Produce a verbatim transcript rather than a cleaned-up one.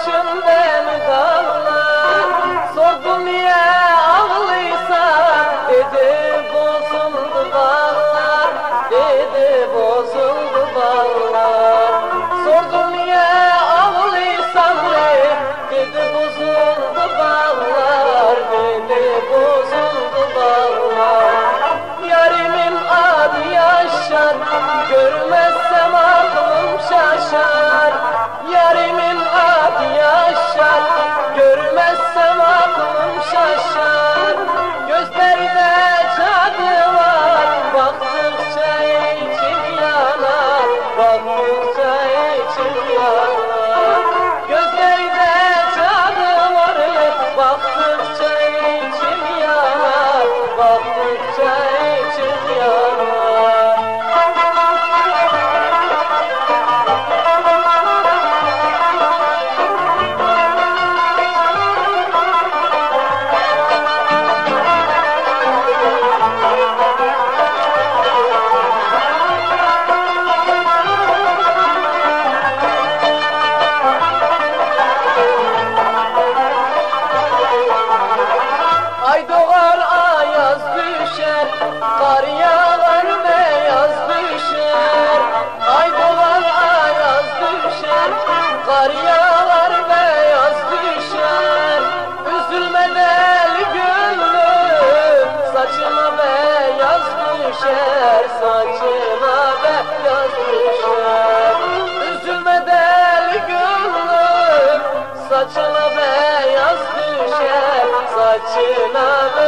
başın beni dağlar. Sordum niye ağlıysan, dedi bozuldu bağlar, dedi bozuldu bağlar. Sordum niye ağlıysan, dedi bozuldu bağlar, dedi bozuldu bağlar. Yarimin adı Yaşar, görmezsem aklım şaşar. Yarimin adı Yaşar, görmezsem aklım şaşar. Gözlerinde cadı var, baktıkça içim yanar, baktıkça içim yanar. Gözlerinde cadı var, baktıkça içim yanar, baktıkça içim yanar. Ay doğar ayaz düşer, kar yağar beyaz düşer. Ay doğar ayaz düşer, kar yağar beyaz düşer. Üzülme deli gönlüm, saçına beyaz düşer, saçına beyaz düşer. Üzülme deli gönlüm, saçına beyaz düşer, saçına beyaz